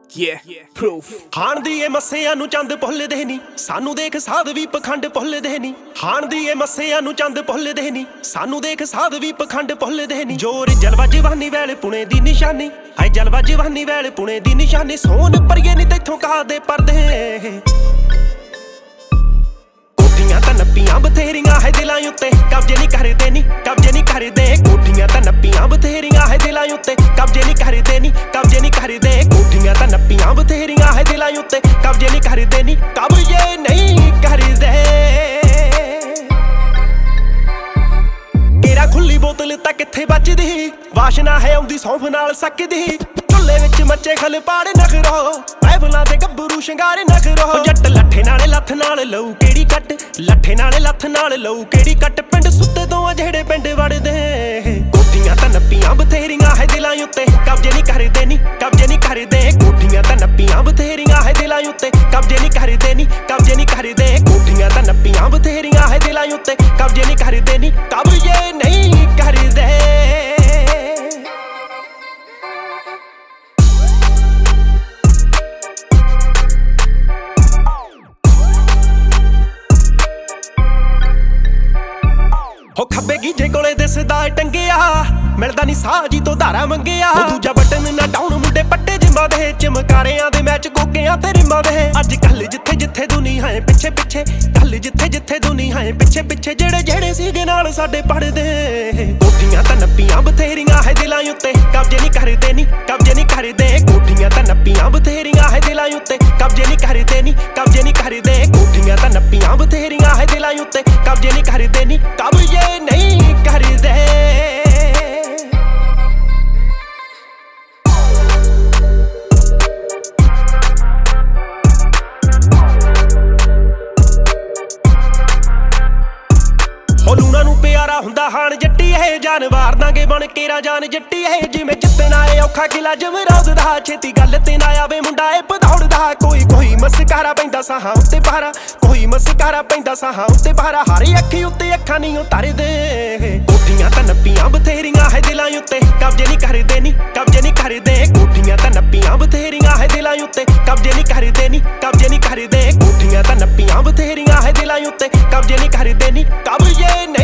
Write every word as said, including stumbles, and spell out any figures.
Yeah, proof. ਹਾਣ ਦੀ ਏ ਮੱਸਿਆਂ ਨੂੰ ਚੰਦ ਭੁੱਲਦੇ ਨੀ, ਸਾਨੂੰ ਦੇਖ ਸਾਧ ਵੀ ਪਖੰਡ ਭੁੱਲਦੇ ਨੀ। ਹਾਣ ਦੀ ਏ ਮੱਸਿਆਂ ਨੂੰ ਚੰਦ ਭੁੱਲਦੇ ਨੀ, ਸਾਨੂੰ ਦੇਖ ਸਾਧ ਵੀ ਪਖੰਡ ਭੁੱਲਦੇ ਨੀ। ਜੋਰ ਜਲਵਾ ਜਵਾਨੀ ਵੇਲੇ ਪੁਣੇ ਦੀ ਨਿਸ਼ਾਨੀ, ਹਾਏ ਜਲਵਾ ਜਵਾਨੀ ਵੇਲੇ ਪੁਣੇ ਦੀ ਨਿਸ਼ਾਨੀ। ਸੋਨ ਪਰੀਏ ਨੀ ਤੈਥੋਂ ਕਾਹਦੇ ਪਰਦੇ, ਕੋਠੀਆਂ ਤਾਂ ਨੱਪੀਆਂ ਬਥੇਰੀਆਂ ਹੈ ਦਿਲਾਂ ਉੱਤੇ, ਕਬਜੇ ਨਹੀਂ ਕਰਦੇ ਨੀ, ਕਬਜੇ ਨਹੀਂ ਕਰਦੇ। ਕੋਠੀਆਂ ਤਾਂ ਨੱਪੀਆਂ ਬਥੇਰੀਆਂ ਹੈ ਦਿਲਾਂ ਉੱਤੇ, ਕਬਜੇ ਨਹੀਂ ਕਰਦੇ ਨੀ, ਕਬਜੇ ਨਹੀਂ ਕਰਦੇ। ਕੋਠੀਆਂ ਤਾਂ ਨੱਪੀਆਂ ਬਥੇਰੀਆਂ ਹੈ ਦਿਲਾਂ ਉੱਤੇ, ਕਬਜੇ ਨਹੀਂ ਕਰਦੇ ਨੀ, ਕਬਜੇ ਨਹੀਂ ਕਰਦੇ। ਤੇਰਾ ਖੁੱਲੀ ਬੋਤਲ ਤਾਂ ਕਿੱਥੇ ਬਚਦੀ, ਵਾਸ਼ਨਾ ਹੈ ਆਉਂਦੀ ਸੌਂਫ ਨਾਲ ਸਕਦੀ। ਝੁੱਲੇ ਵਿੱਚ ਮੱਚੇ ਖਲ ਪਾੜੇ ਨਖਰੋ, ਪੈਵਲਾਂ ਦੇ ਗੱਭਰੂ ਸ਼ਿੰਗਾਰੇ ਨਖਰੋ। ਜੱਟ ਲੱਠੇ ਨਾਲੇ ਲੱਥ ਨਾਲ ਲਊ ਕਿਹੜੀ ਕੱਟ, ਲੱਠੇ ਨਾਲੇ ਲੱਥ ਨਾਲ ਲਊ ਕਿਹੜੀ ਕੱਟ। ਪਿੰਡ ਸੁੱਤੇ ਤੋਂ ਆ ਜਿਹੜੇ ਪਿੰਡ ਵੜਦੇ, ਕੋਠੀਆਂ ਤਾਂ ਨੱਪੀਆਂ ਬਥੇਰੀਆਂ ਹੈ ਦਿਲਾਂ ਉੱਤੇ, ਕਬਜੇ ਨਹੀਂ ਕਰਦੇ ਨੀ, ਕਬਜੇ ਨਹੀਂ ਕਰਦੇ। ਕੋਠੀਆਂ ਤਾਂ ਨੱਪੀਆਂ ਬਥੇਰੀਆਂ ਹੈ ਦਿਲਾਂ ਉੱਤੇ, ਕਬਜੇ ਨਹੀਂ ਕਰਦੇ ਨੀ, ਕਬਜੇ ਨਹੀਂ ਕਰਦੇ। ਕੋਠੀਆਂ ਤਾਂ ਨੱਪੀਆਂ ਬਥੇਰੀਆਂ ਹੈ ਦਿਲਾਂ ਉੱਤੇ, ਕਬਜੇ ਨਹੀਂ ਕਰਦੇ ਨੀ, ਕਬਜੇ ਨਹੀਂ ਕਰਦੇ। ਹੋ ਖੱਬੇ ਗੀਜੇ ਕੋਲੇ ਦਿਸਦਾ ਟੰਗਿਆ, ਮਿਲਦਾ ਨੀ ਸਾਹ ਜੀ ਤੋਂ ਧਾਰਾ ਮੰਗਿਆ। ਦੂਜਾ ਬਟਨ ਨਾ ਡਾਊਨ ਮੁੰਡੇ ਪੱਟੇ ਜਿੰਮਾਂ ਦੇ, ਚਮਕਾਰਿਆਂ ਦੇ ਮੈਚ ਗੋਗਿਆਂ ਤੇ ਰਿਮਾਂ ਦੇ। ਅੱਜ ਕੱਲ ਜਿੱਥੇ ਜਿੱਥੇ ਦੁਨੀਆ ਹੈ ਪਿੱਛੇ ਪਿੱਛੇ, ਕੱਲ ਜਿੱਥੇ ਜਿੱਥੇ ਦੁਨੀਆ ਹੈ ਪਿੱਛੇ ਪਿੱਛੇ। ਜਿਹੜੇ ਜਿਹੜੇ ਸੀਗੇ ਨਾਲ ਸਾਡੇ ਪੜਦੇ, ਕੋਠੀਆਂ ਤਾਂ ਨੱਪੀਆਂ ਬਥੇਰੀਆਂ ਹੈ ਦਿਲਾਂ ਉੱਤੇ, ਕਬਜੇ ਨਹੀਂ ਕਰਦੇ ਨੀ, ਕਬਜੇ ਨਹੀਂ ਕਰਦੇ। ਕੋਠੀਆਂ ਤਾਂ ਨੱਪੀਆਂ ਬਥੇਰੀਆਂ ਹੈ ਦਿਲਾਂ ਉੱਤੇ, ਕਬਜੇ ਨਹੀਂ ਕਰਦੇ ਨੀ, ਕਬਜੇ ਨਹੀਂ ਕਰਦੇ। ਕੋਠੀਆਂ ਤਾਂ ਨੱਪੀਆਂ ਬਥੇਰੀਆਂ ਹੈ ਦਿਲਾਂ ਉੱਤੇ, ਕਬਜੇ ਨਹੀਂ ਕਰਦੇ ਨੀ, ਕਬਜੇ ਨਹੀਂ ਕਰਦੇ। ਲੂਣਾ ਨੂੰ ਪਿਆਰਾ ਹੁੰਦਾ ਹਾਣ ਜੱਟੀ, ਇਹ ਜਾਨਵਾਰ ਦਾਂਗੇ ਬਣ ਕੇ ਰਾਜਾਨ ਜੱਟੀ। ਇਹ ਜਿਵੇਂ ਜਿੱਤਣਾ ਏ ਔਖਾ ਕਿਲਾ ਜਮਰੌਦ ਦਾ, ਛੇਤੀ ਗੱਲ ਤੇ ਨਾ ਆਵੇ ਮੁੰਡਾ ਏ ਭਦੌੜਦਾ। ਕੋਈ ਕੋਈ ਮਸਕਾਰਾ ਪੈਂਦਾ ਸਾਹਾਂ ਉੱਤੇ ਪਹਾਰਾ, ਕੋਈ ਮਸਕਾਰਾ ਪੈਂਦਾ ਸਾਹਾਂ ਉੱਤੇ ਪਹਾਰਾ। ਹਾਰੀ ਅੱਖੀ ਉੱਤੇ ਅੱਖਾਂ ਨਹੀਂ ਉਤਾਰਦੇ, ਕੋਠੀਆਂ ਤਾਂ ਨੱਪੀਆਂ ਬਥੇਰੀਆਂ ਹੈ ਦਿਲਾਂ ਉੱਤੇ, ਕਬਜੇ ਨਹੀਂ ਕਰਦੇ ਨੀ, ਕਬਜੇ ਨਹੀਂ ਕਰਦੇ। ਕੋਠੀਆਂ ਤਾਂ ਨੱਪੀਆਂ ਬਥੇਰੀਆਂ ਹੈ ਦਿਲਾਂ ਉੱਤੇ, ਕਬਜੇ ਨਹੀਂ ਕਰਦੇ ਨੀ, ਕਬਜੇ ਨਹੀਂ ਕਰਦੇ। ਕੋਠੀਆਂ ਤਾਂ ਨੱਪੀਆਂ ਬਥੇਰੀਆਂ ਹੈ ਦਿਲਾਂ ਉੱਤੇ, ਕਬਜੇ ਨਹੀਂ ਕਰਦੇ ਨੀ, ਕਬਜੇ ਨਹੀਂ।